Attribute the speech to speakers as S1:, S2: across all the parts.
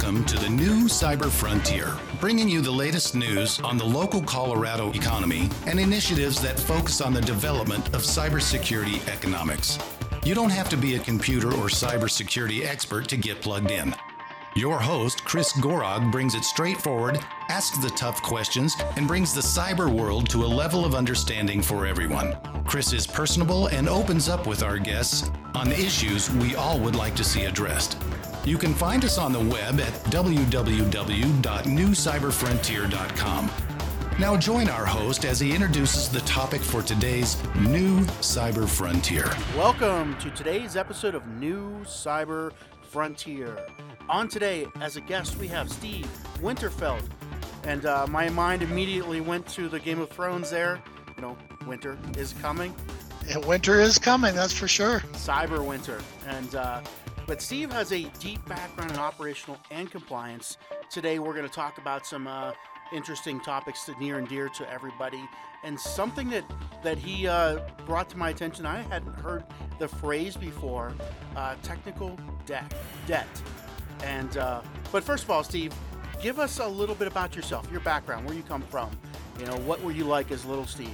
S1: Welcome to the new Cyber Frontier, bringing you the latest news on the local Colorado economy and initiatives that focus on the development of cybersecurity economics. You don't have to be a computer or cybersecurity expert to get plugged in. Your host, Chris Gorog, brings it straightforward, asks the tough questions, and brings the cyber world to a level of understanding for everyone. Chris is personable and opens up with our guests on issues we all would like to see addressed. You can find us on the web at www.newcyberfrontier.com. Now join our host as he introduces the topic for today's New Cyber Frontier.
S2: Welcome to today's episode of New Cyber Frontier. On today, as a guest, we have Steve Winterfeld. And my mind immediately went to the Game of Thrones there. You know, winter is coming.
S3: Yeah, winter is coming, that's for sure.
S2: Cyber winter. But Steve has a deep background in operational and compliance. Today, we're going to talk about some interesting topics that near and dear to everybody. And something that he brought to my attention, I hadn't heard the phrase before, technical debt. And but first of all, Steve, give us a little bit about yourself, your background, where you come from. You know, what were you like as little Steve?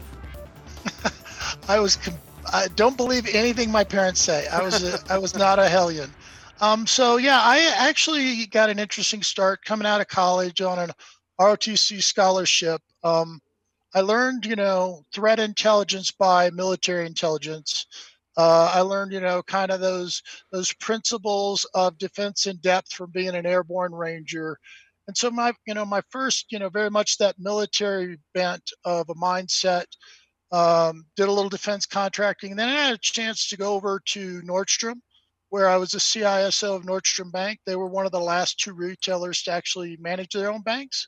S3: I don't believe anything my parents say. I was not a hellion. So yeah, I actually got an interesting start coming out of college on an ROTC scholarship. I learned, threat intelligence by military intelligence. I learned, kind of those principles of defense in depth from being an airborne ranger. And so my first, very much that military bent of a mindset. Did a little defense contracting, and then I had a chance to go over to Nordstrom, where I was a CISO of Nordstrom Bank. They were one of the last two retailers to actually manage their own banks.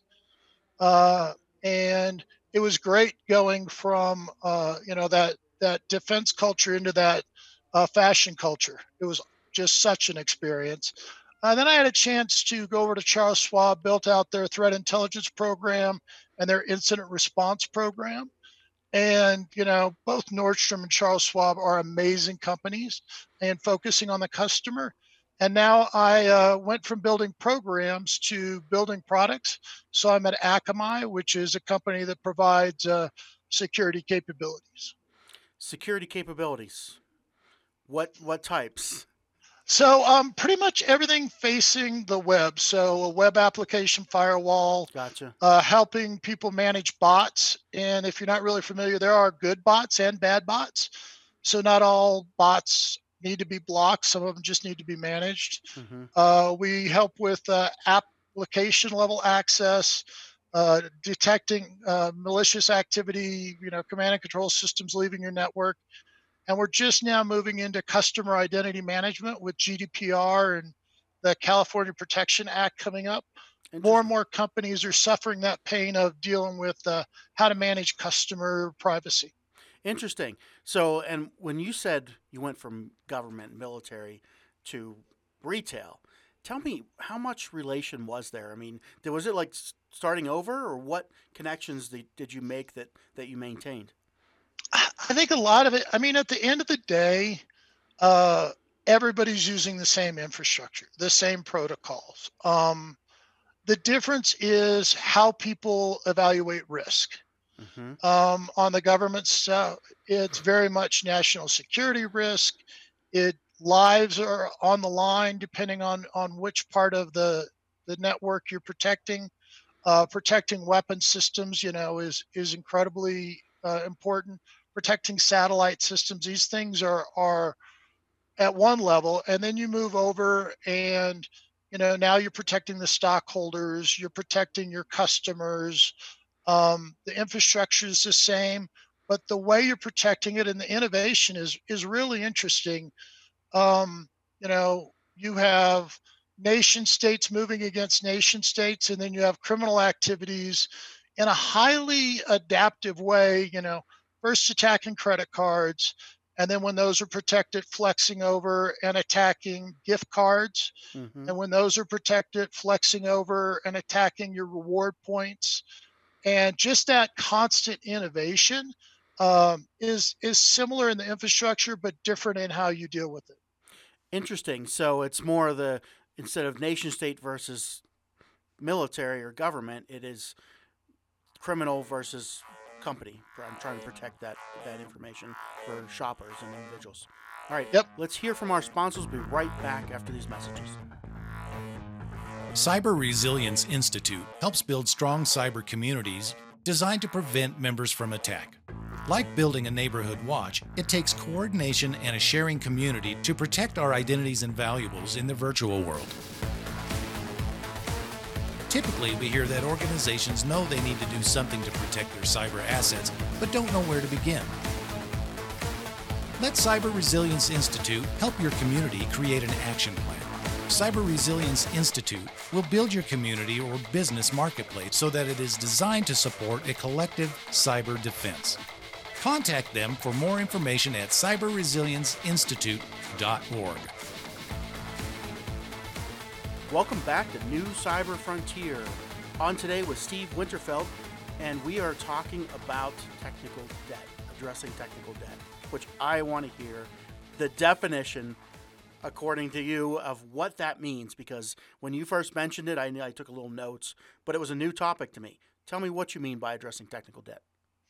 S3: And it was great going from, that defense culture into that fashion culture. It was just such an experience. Then I had a chance to go over to Charles Schwab, built out their threat intelligence program and their incident response program. And, both Nordstrom and Charles Schwab are amazing companies and focusing on the customer. And now I went from building programs to building products. So I'm at Akamai, which is a company that provides security capabilities.
S2: Security capabilities. What types?
S3: So pretty much everything facing the web. So a web application firewall.
S2: Gotcha.
S3: Helping people manage bots. And if you're not really familiar, there are good bots and bad bots. So not all bots need to be blocked. Some of them just need to be managed. Mm-hmm. We help with application level access, detecting malicious activity, command and control systems leaving your network. And we're just now moving into customer identity management with GDPR and the California Protection Act coming up. More and more companies are suffering that pain of dealing with how to manage customer privacy.
S2: Interesting. So, and when you said you went from government, military to retail, tell me how much relation was there? I mean, was it like starting over, or what connections did you make that you maintained?
S3: I think a lot of it, at the end of the day, everybody's using the same infrastructure, the same protocols. The difference is how people evaluate risk. Mm-hmm. On the government side, it's very much national security risk. Lives are on the line depending on which part of the network you're protecting. Protecting weapon systems, is incredibly important. Protecting satellite systems, these things are at one level, and then you move over and now you're protecting the stockholders, you're protecting your customers. The infrastructure is the same, but the way you're protecting it and the innovation is really interesting. You have nation states moving against nation states, and then you have criminal activities in a highly adaptive way, first attacking credit cards, and then when those are protected, flexing over and attacking gift cards. Mm-hmm. And when those are protected, flexing over and attacking your reward points. And just that constant innovation is similar in the infrastructure, but different in how you deal with it.
S2: Interesting. So it's more instead of nation state versus military or government, it is criminal versus company. I'm trying to protect that information for shoppers and individuals. All right,
S3: Yep.
S2: let's hear from our sponsors. We'll be right back after these messages.
S1: Cyber Resilience Institute helps build strong cyber communities designed to prevent members from attack. Like building a neighborhood watch, it takes coordination and a sharing community to protect our identities and valuables in the virtual world. Typically, we hear that organizations know they need to do something to protect their cyber assets, but don't know where to begin. Let Cyber Resilience Institute help your community create an action plan. Cyber Resilience Institute will build your community or business marketplace so that it is designed to support a collective cyber defense. Contact them for more information at cyberresilienceinstitute.org.
S2: Welcome back to New Cyber Frontier. On today with Steve Winterfeld, and we are talking about technical debt, addressing technical debt, which I want to hear the definition, according to you, of what that means, because when you first mentioned it, I took a little notes, but it was a new topic to me. Tell me what you mean by addressing technical debt.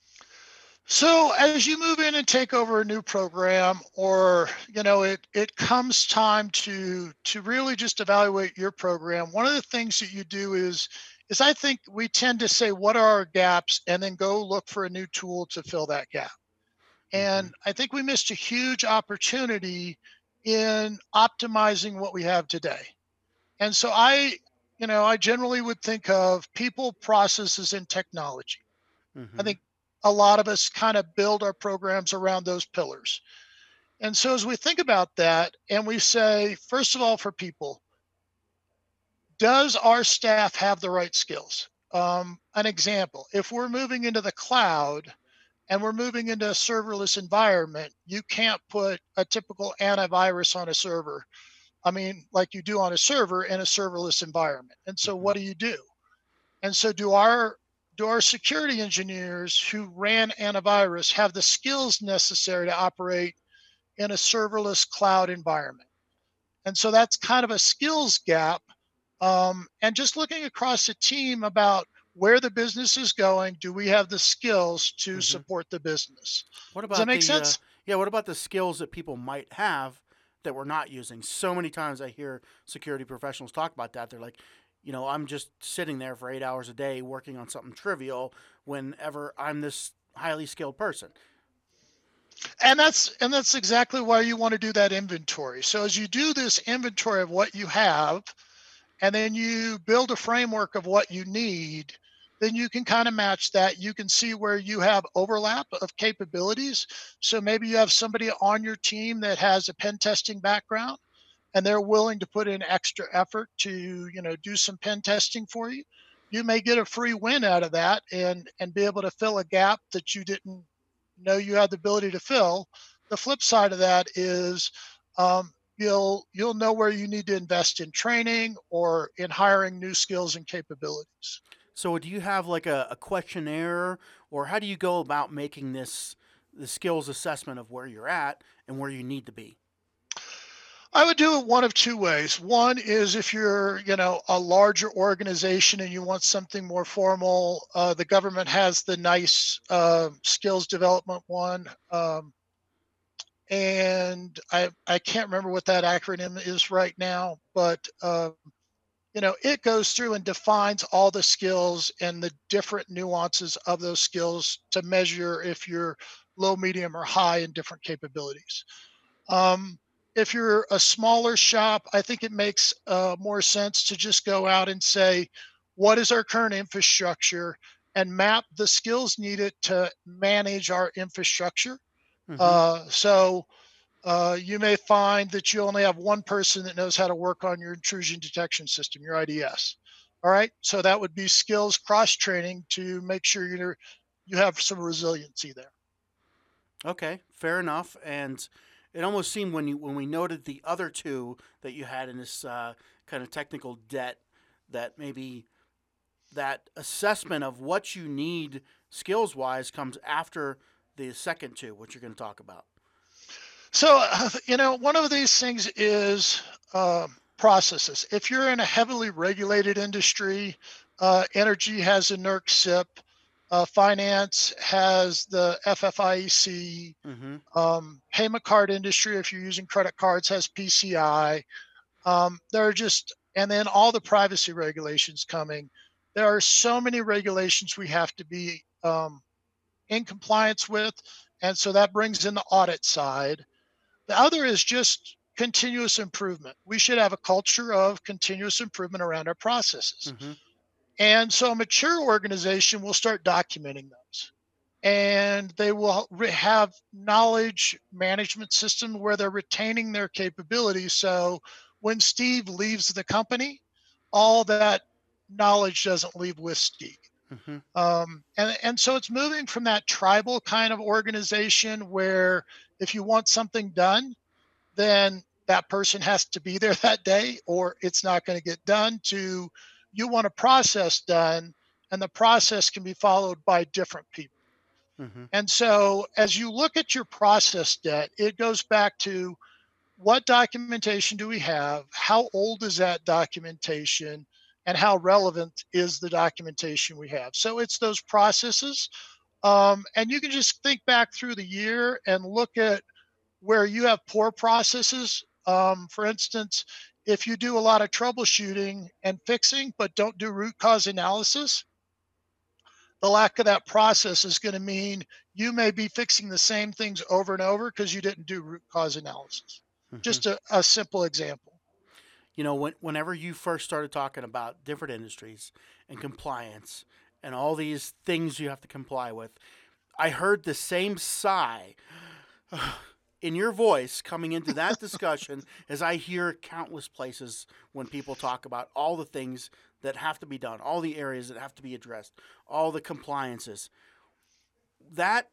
S3: So as you move in and take over a new program, or it comes time to really just evaluate your program, one of the things that you do is I think we tend to say, what are our gaps, and then go look for a new tool to fill that gap. And I think we missed a huge opportunity in optimizing what we have today. And so I generally would think of people, processes, and technology. I think a lot of us kind of build our programs around those pillars. And so as we think about that, and we say, first of all, for people, does our staff have the right skills? An example, if we're moving into the cloud and we're moving into a serverless environment, you can't put a typical antivirus on a server. I mean, like you do on a server in a serverless environment. And so what do? And so do our security engineers who ran antivirus have the skills necessary to operate in a serverless cloud environment? And so that's kind of a skills gap. And just looking across the team about where the business is going, do we have the skills to support the business?
S2: What about
S3: Does that make sense?
S2: What about the skills that people might have that we're not using? So many times I hear security professionals talk about that. They're like, I'm just sitting there for 8 hours a day working on something trivial whenever I'm this highly skilled person.
S3: And that's exactly why you want to do that inventory. So as you do this inventory of what you have, and then you build a framework of what you need, then you can kind of match that. You can see where you have overlap of capabilities. So maybe you have somebody on your team that has a pen testing background, and they're willing to put in extra effort to, do some pen testing for you. You may get a free win out of that and be able to fill a gap that you didn't know you had the ability to fill. The flip side of that is you'll know where you need to invest in training or in hiring new skills and capabilities.
S2: So do you have like a questionnaire, or how do you go about making the skills assessment of where you're at and where you need to be?
S3: I would do it one of two ways. One is if you're, a larger organization and you want something more formal, the government has the NICE skills development one. And I can't remember what that acronym is right now, but it goes through and defines all the skills and the different nuances of those skills to measure if you're low, medium, or high in different capabilities. If you're a smaller shop, I think it makes more sense to just go out and say, what is our current infrastructure, and map the skills needed to manage our infrastructure. So you may find that you only have one person that knows how to work on your intrusion detection system, your IDS. All right. So that would be skills cross-training to make sure you have some resiliency there.
S2: Okay, fair enough. And it almost seemed when we noted the other two that you had in this kind of technical debt, that maybe that assessment of what you need skills-wise comes after the second two, which you're going to talk about.
S3: So, one of these things is processes. If you're in a heavily regulated industry, energy has a NERC SIP, finance has the FFIEC, payment card industry, if you're using credit cards, has PCI. There are just, and then all the privacy regulations coming. There are so many regulations we have to be in compliance with. And so that brings in the audit side. The other is just continuous improvement. We should have a culture of continuous improvement around our processes. And so a mature organization will start documenting those. And they will have knowledge management system where they're retaining their capabilities. So when Steve leaves the company, all that knowledge doesn't leave with Steve. And so it's moving from that tribal kind of organization where if you want something done, then that person has to be there that day or it's not going to get done, to you want a process done and the process can be followed by different people. And so as you look at your process debt, it goes back to what documentation do we have? How old is that documentation? And how relevant is the documentation we have? So it's those processes. And you can just think back through the year and look at where you have poor processes. For instance, if you do a lot of troubleshooting and fixing, but don't do root cause analysis, the lack of that process is going to mean you may be fixing the same things over and over because you didn't do root cause analysis. Just a simple example.
S2: You know, whenever you first started talking about different industries and compliance and all these things you have to comply with, I heard the same sigh in your voice coming into that discussion as I hear countless places when people talk about all the things that have to be done, all the areas that have to be addressed, all the compliances. That's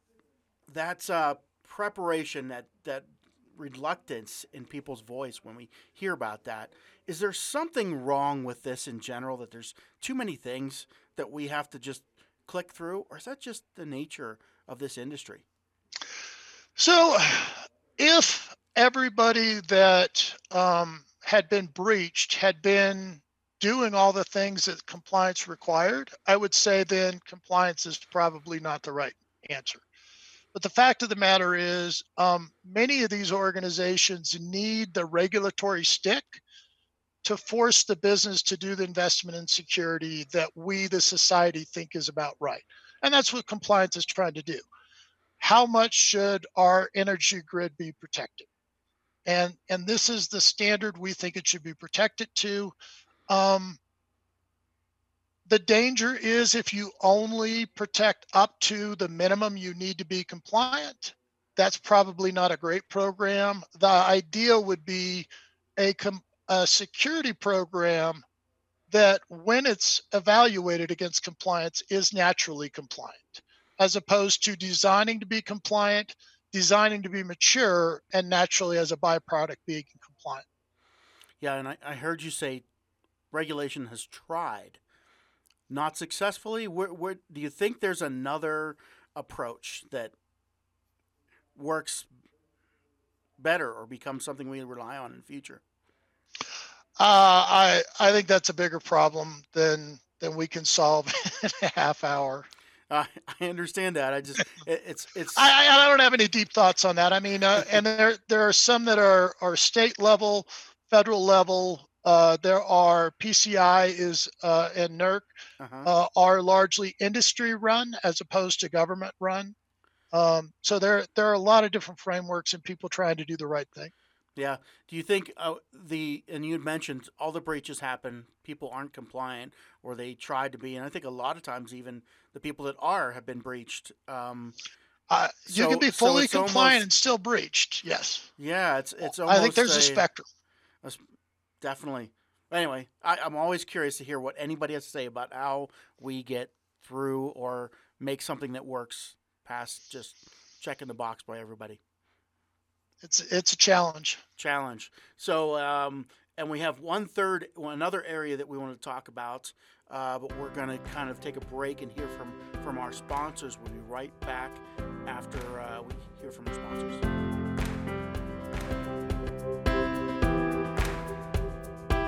S2: preparation, that reluctance in people's voice when we hear about that. Is there something wrong with this in general, that there's too many things that we have to just click through, or is that just the nature of this industry?
S3: So if everybody that had been breached had been doing all the things that compliance required, I would say then compliance is probably not the right answer. But the fact of the matter is, many of these organizations need the regulatory stick to force the business to do the investment in security that we, the society, think is about right. And that's what compliance is trying to do. How much should our energy grid be protected? And this is the standard we think it should be protected to. The danger is if you only protect up to the minimum you need to be compliant, that's probably not a great program. The idea would be a security program that when it's evaluated against compliance is naturally compliant, as opposed to designing to be compliant, designing to be mature, and naturally as a byproduct being compliant.
S2: Yeah, and I heard you say regulation has tried. Not successfully. Where do you think there's another approach that works better or becomes something we rely on in the future?
S3: I think that's a bigger problem than we can solve in a half hour.
S2: I understand that. It's.
S3: I don't have any deep thoughts on that. I mean, and there are some that are state level, federal level. There are PCI and NERC are largely industry run as opposed to government run. So there are a lot of different frameworks and people trying to do the right thing.
S2: Yeah. Do you think and you had mentioned all the breaches happen, people aren't compliant or they tried to be, and I think a lot of times even the people that have been breached.
S3: You can be fully compliant and still breached. Yes.
S2: Yeah. It's almost,
S3: I think there's a spectrum.
S2: Definitely. Anyway, I'm always curious to hear what anybody has to say about how we get through or make something that works past just checking the box by everybody.
S3: It's a challenge.
S2: So, and we have another area that we want to talk about, but we're going to kind of take a break and hear from our sponsors. We'll be right back after we hear from our sponsors.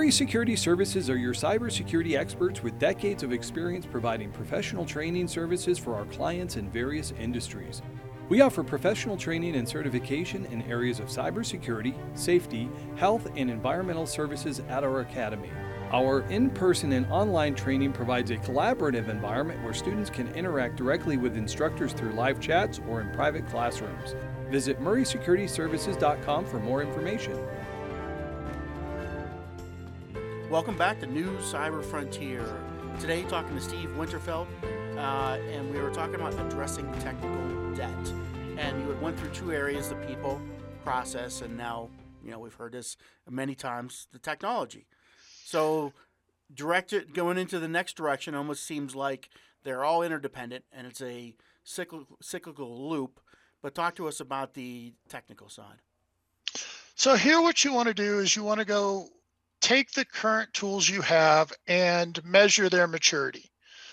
S4: Murray Security Services are your cybersecurity experts with decades of experience providing professional training services for our clients in various industries. We offer professional training and certification in areas of cybersecurity, safety, health, and environmental services at our academy. Our in-person and online training provides a collaborative environment where students can interact directly with instructors through live chats or in private classrooms. Visit murraysecurityservices.com for more information.
S2: Welcome back to New Cyber Frontier. Today, talking to Steve Winterfeld, and we were talking about addressing technical debt. And you had went through two areas: the people, process, and now, we've heard this many times, the technology. So, going into the next direction almost seems like they're all interdependent, and it's a cyclical loop. But talk to us about the technical side.
S3: So here what you want to do is you want to go take the current tools you have and measure their maturity.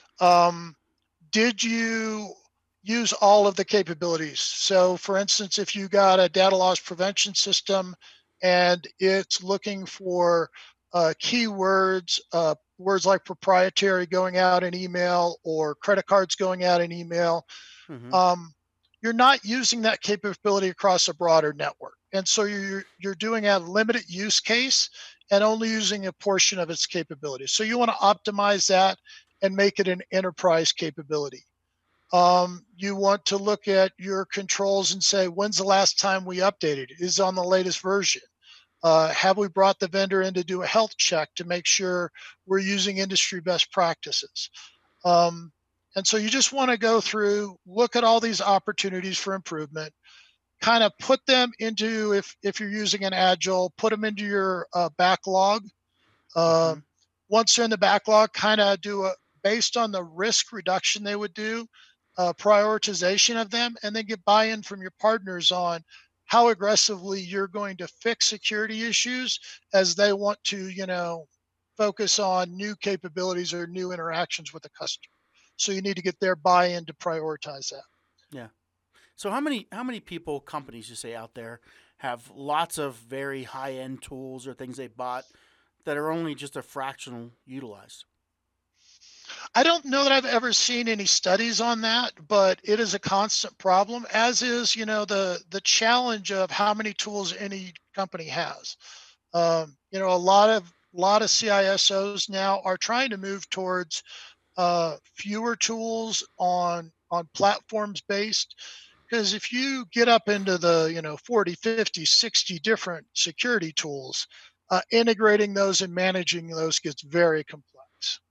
S3: Did you use all of the capabilities? So for instance, if you got a data loss prevention system and it's looking for keywords, words like proprietary going out in email or credit cards going out in email, you're not using that capability across a broader network. And so you're doing a limited use case and only using a portion of its capabilities. So you want to optimize that and make it an enterprise capability. You want to look at your controls and say, when's the last time we updated? Is it on the latest version? Have we brought the vendor in to do a health check to make sure we're using industry best practices? And so you just want to go through, look at all these opportunities for improvement, kind of put them into, if you're using an Agile, put them into your backlog. Once they're in the backlog, kind of based on the risk reduction they would do, prioritization of them, and then get buy-in from your partners on how aggressively you're going to fix security issues as they want to, focus on new capabilities or new interactions with the customer. So you need to get their buy-in to prioritize that.
S2: Yeah. So how many people, companies you say out there, have lots of very high-end tools or things they bought that are only just a fractional utilized?
S3: I don't know that I've ever seen any studies on that, but it is a constant problem, as is, the challenge of how many tools any company has. A lot of CISOs now are trying to move towards fewer tools on platforms based, because if you get up into the 40, 50, 60 different security tools, integrating those and managing those gets very complex.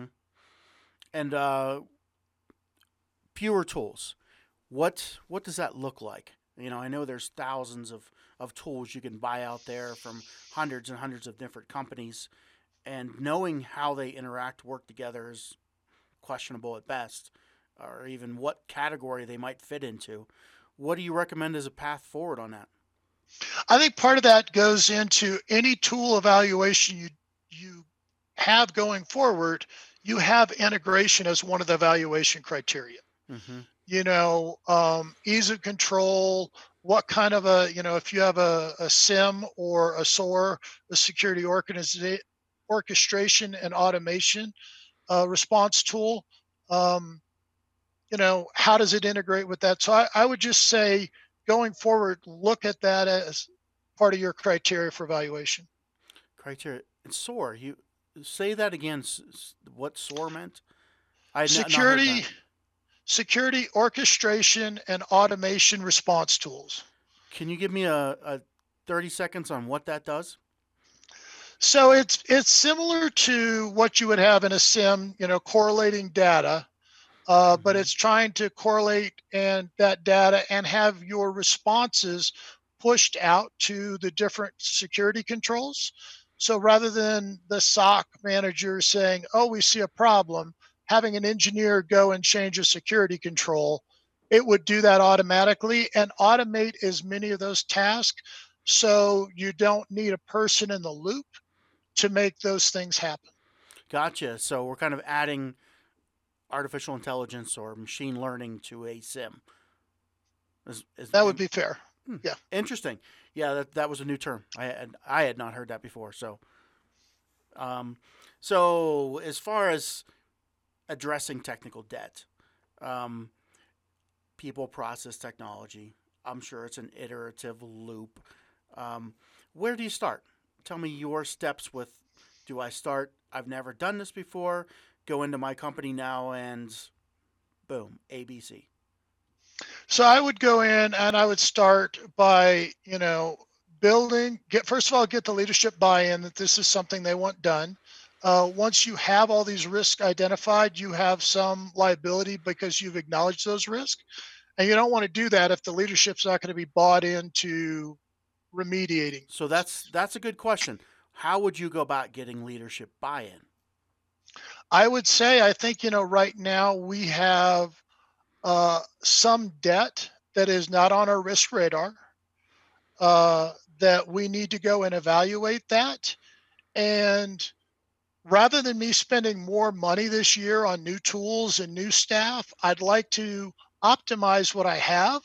S2: And fewer tools, what does that look like? I know there's thousands of tools you can buy out there from hundreds and hundreds of different companies, and knowing how they work together is questionable at best, or even what category they might fit into. What do you recommend as a path forward on that?
S3: I think part of that goes into any tool evaluation you have going forward. You have integration as one of the evaluation criteria. Ease of control, what kind of if you have a SIM or a SOAR, a security orchestration and automation response tool, how does it integrate with that? So I would just say, going forward, look at that as part of your criteria for evaluation.
S2: Criteria. And SOAR, you say that again, what SOAR meant?
S3: Security orchestration and automation response tools.
S2: Can you give me a 30 seconds on what that does?
S3: So it's similar to what you would have in a SIM, correlating data, but it's trying to correlate that data and have your responses pushed out to the different security controls. So rather than the SOC manager saying, oh, we see a problem, having an engineer go and change a security control, it would do that automatically and automate as many of those tasks, so you don't need a person in the loop to make those things happen.
S2: Gotcha. So we're kind of adding artificial intelligence or machine learning to a SIM.
S3: That would be fair. Yeah.
S2: Interesting. Yeah, that was a new term. I had not heard that before. So So as far as addressing technical debt, um, people, process, technology, I'm sure it's an iterative loop. Um, where do you start? Tell me your steps with, do I start, I've never done this before, go into my company now and boom, ABC.
S3: So I would go in and I would start by, building, first of all, get the leadership buy-in that this is something they want done. Once you have all these risks identified, you have some liability because you've acknowledged those risks. And you don't want to do that if the leadership's not going to be bought into remediating.
S2: So that's a good question. How would you go about getting leadership buy-in?
S3: I would say, I think, right now we have some debt that is not on our risk radar, that we need to go and evaluate that. And rather than me spending more money this year on new tools and new staff, I'd like to optimize what I have,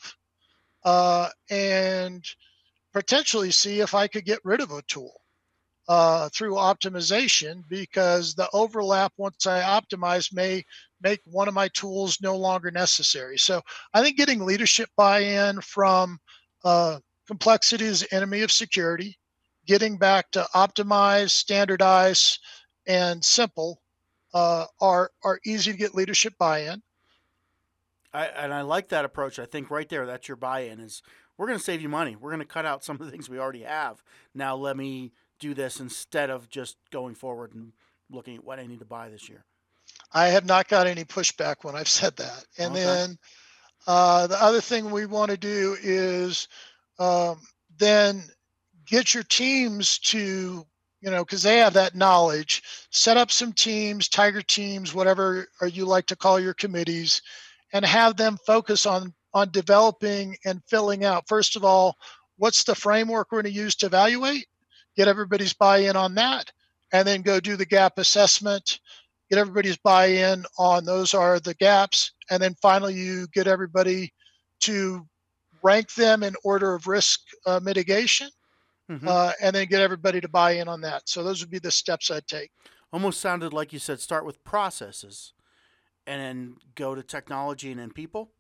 S3: and potentially see if I could get rid of a tool through optimization, because the overlap, once I optimize, may make one of my tools no longer necessary. So I think getting leadership buy-in from complexity is the enemy of security, getting back to optimize, standardize, and simple are easy to get leadership buy-in.
S2: I like that approach. I think right there, that's your buy-in. Is we're going to save you money. We're going to cut out some of the things we already have. Now let me do this instead of just going forward and looking at what I need to buy this year.
S3: I have not got any pushback when I've said that. And
S2: Okay.
S3: then the other thing we want to do is then get your teams to, because they have that knowledge, set up some teams, tiger teams, whatever or you like to call your committees, and have them focus on developing and filling out, first of all, what's the framework we're going to use to evaluate, get everybody's buy-in on that, and then go do the gap assessment, get everybody's buy-in on those are the gaps, and then finally you get everybody to rank them in order of risk mitigation,
S2: Mm-hmm.
S3: and then get everybody to buy in on that. So those would be the steps I'd take.
S2: Almost sounded like you said start with processes and then go to technology and then people.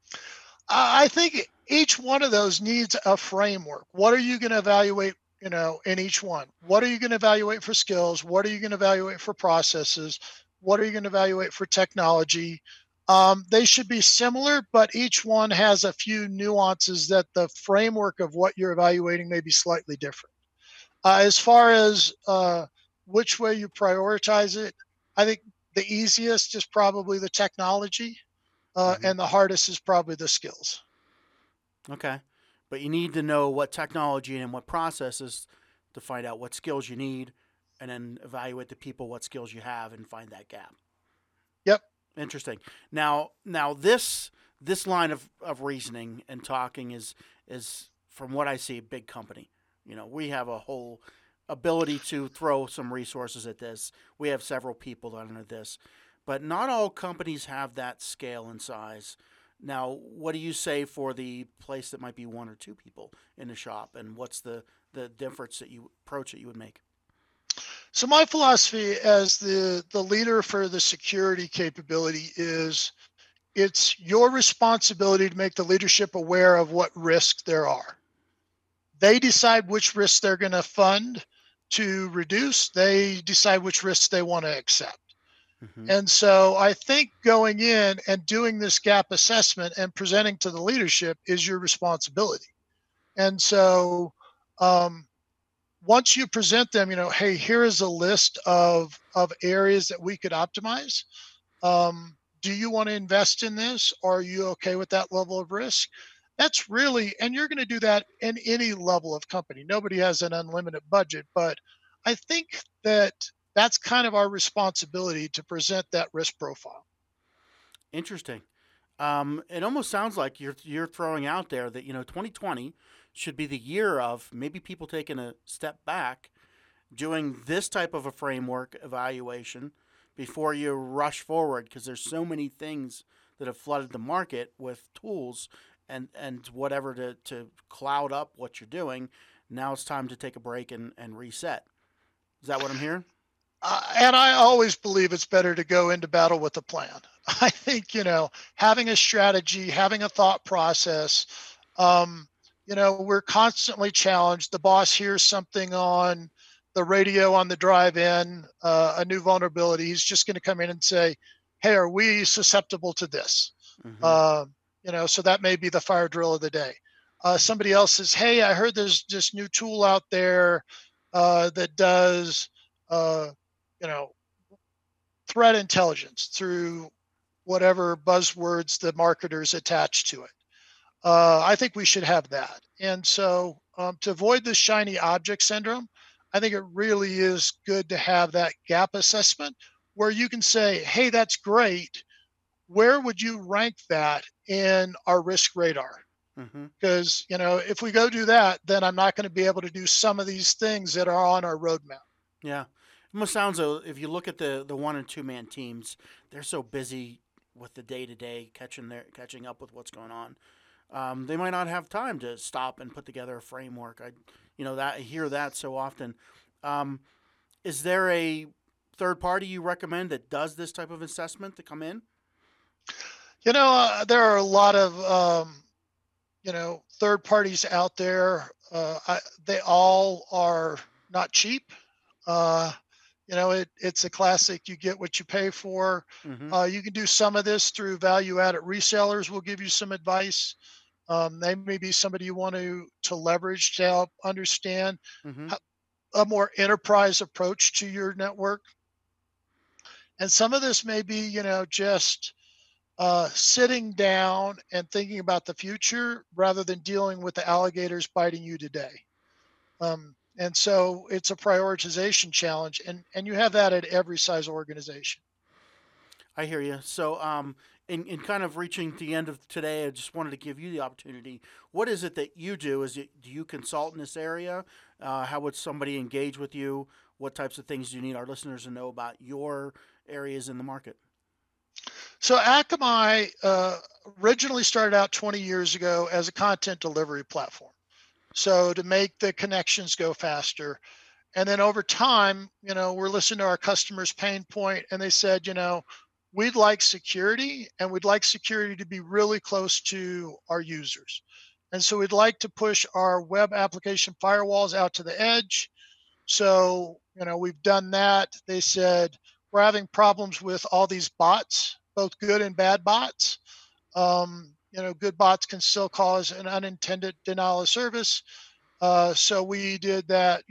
S3: I think each one of those needs a framework. What are you going to evaluate, in each one? What are you going to evaluate for skills? What are you going to evaluate for processes? What are you going to evaluate for technology? They should be similar, but each one has a few nuances that the framework of what you're evaluating may be slightly different. As far as which way you prioritize it, I think the easiest is probably the technology,
S2: Mm-hmm.
S3: and the hardest is probably the skills.
S2: Okay. But you need to know what technology and what processes to find out what skills you need and then evaluate the people, what skills you have, and find that gap.
S3: Yep.
S2: Interesting. Now this line of reasoning and talking is from what I see a big company. We have a whole ability to throw some resources at this. We have several people under this, but not all companies have that scale and size. Now, what do you say for the place that might be one or two people in the shop, and what's the difference that you approach that you would make?
S3: So my philosophy as the leader for the security capability is it's your responsibility to make the leadership aware of what risks there are. They decide which risks they're going to fund to reduce. They decide which risks they want to accept.
S2: Mm-hmm.
S3: And so I think going in and doing this gap assessment and presenting to the leadership is your responsibility. And so once you present them, hey, here is a list of areas that we could optimize. Do you want to invest in this? Or are you okay with that level of risk? That's really, and you're going to do that in any level of company. Nobody has an unlimited budget, but I think that that's kind of our responsibility to present that risk profile.
S2: Interesting. It almost sounds like you're throwing out there that 2020 should be the year of maybe people taking a step back, doing this type of a framework evaluation before you rush forward, because there's so many things that have flooded the market with tools and whatever to cloud up what you're doing. Now it's time to take a break and reset. Is that what I'm hearing?
S3: And I always believe it's better to go into battle with a plan. I think, having a strategy, having a thought process, we're constantly challenged. The boss hears something on the radio on the drive in, a new vulnerability. He's just going to come in and say, hey, are we susceptible to this? So that may be the fire drill of the day. Somebody else says, hey, I heard there's this new tool out there that does, threat intelligence through whatever buzzwords the marketers attach to it. I think we should have that. And so to avoid the shiny object syndrome, I think it really is good to have that gap assessment where you can say, hey, that's great. Where would you rank that in our risk radar? Because, if we go do that, then I'm not going to be able to do some of these things that are on our roadmap.
S2: Yeah. It almost sounds though, if you look at the 1 and 2 man teams, they're so busy with the day-to-day catching up with what's going on. They might not have time to stop and put together a framework. I hear that so often. Is there a third party you recommend that does this type of assessment to come in?
S3: There are a lot of third parties out there. They all are not cheap. It's a classic. You get what you pay for. You can do some of this through value-added resellers. Will give you some advice. They may be somebody you want to leverage to help understand a more enterprise approach to your network. And some of this may be, just sitting down and thinking about the future rather than dealing with the alligators biting you today. And so it's a prioritization challenge, and you have that at every size organization.
S2: I hear you. So in kind of reaching the end of today, I just wanted to give you the opportunity. What is it that you do? Do you consult in this area? How would somebody engage with you? What types of things do you need our listeners to know about your areas in the market?
S3: So Akamai originally started out 20 years ago as a content delivery platform. So to make the connections go faster. And then over time, we're listening to our customers' pain point, and they said, we'd like security, and we'd like security to be really close to our users. And so we'd like to push our web application firewalls out to the edge. So, we've done that. They said, we're having problems with all these bots, both good and bad bots. Good bots can still cause an unintended denial of service. So we did that,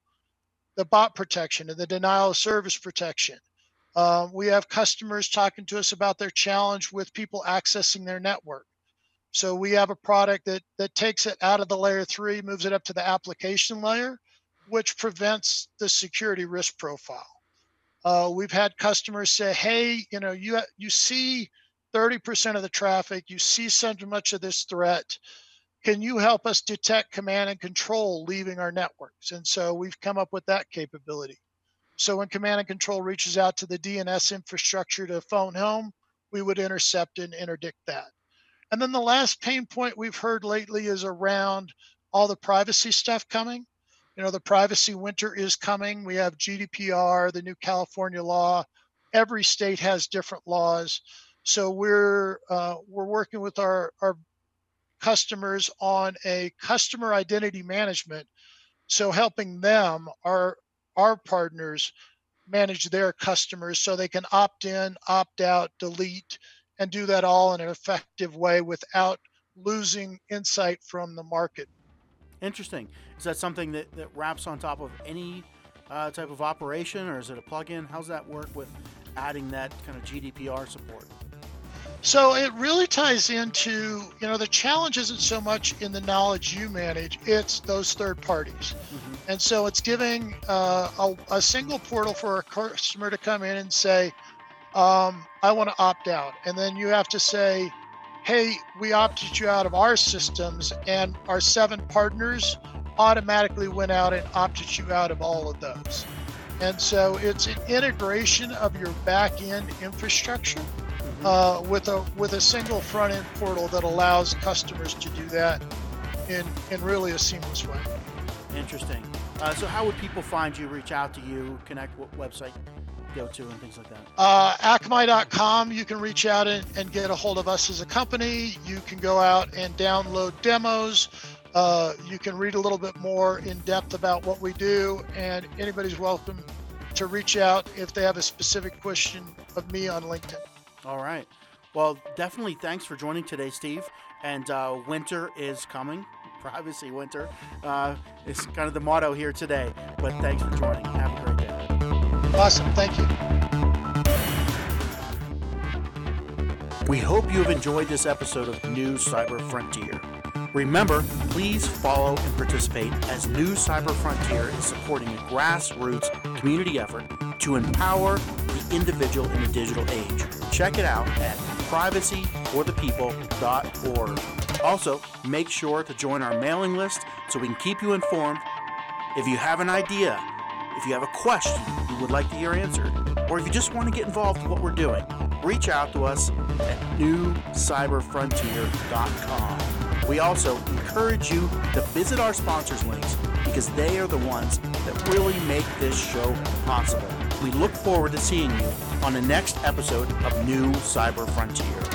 S3: the bot protection and the denial of service protection. We have customers talking to us about their challenge with people accessing their network. So we have a product that takes it out of the layer 3, moves it up to the application layer, which prevents the security risk profile. We've had customers say, hey, you see 30% of the traffic, you see so much of this threat. Can you help us detect command and control leaving our networks? And so we've come up with that capability. So when command and control reaches out to the DNS infrastructure to phone home, we would intercept and interdict that. And then the last pain point we've heard lately is around all the privacy stuff coming. The privacy winter is coming. We have GDPR, the new California law. Every state has different laws. So we're working with our customers on a customer identity management. So helping them, our partners, manage their customers so they can opt in, opt out, delete, and do that all in an effective way without losing insight from the market.
S2: Interesting. Is that something that wraps on top of any type of operation, or is it a plugin? How's that work with adding that kind of GDPR support?
S3: So it really ties into, the challenge isn't so much in the knowledge you manage, it's those third parties. And so it's giving a single portal for a customer to come in and say, I want to opt out. And then you have to say, hey, we opted you out of our systems, and our 7 partners automatically went out and opted you out of all of those. And so it's an integration of your back-end infrastructure with a single front-end portal that allows customers to do that in really a seamless way.
S2: Interesting. So how would people find you, reach out to you, connect, what website go to and things like that?
S3: Akamai.com, you can reach out and get a hold of us as a company. You can go out and download demos. You can read a little bit more in depth about what we do, and anybody's welcome to reach out if they have a specific question of me on LinkedIn.
S2: All right. Well, definitely thanks for joining today, Steve. And winter is coming. Privacy winter is kind of the motto here today. But thanks for joining. Have a great day.
S3: Awesome. Thank you.
S2: We hope you have enjoyed this episode of New Cyber Frontier. Remember, please follow and participate as New Cyber Frontier is supporting a grassroots community effort to empower the individual in the digital age. Check it out at privacyforthepeople.org. Also, make sure to join our mailing list so we can keep you informed. If you have an idea, if you have a question you would like to hear answered, or if you just want to get involved in what we're doing, reach out to us at newcyberfrontier.com. We also encourage you to visit our sponsors links because they are the ones that really make this show possible. We look forward to seeing you on the next episode of New Cyber Frontier.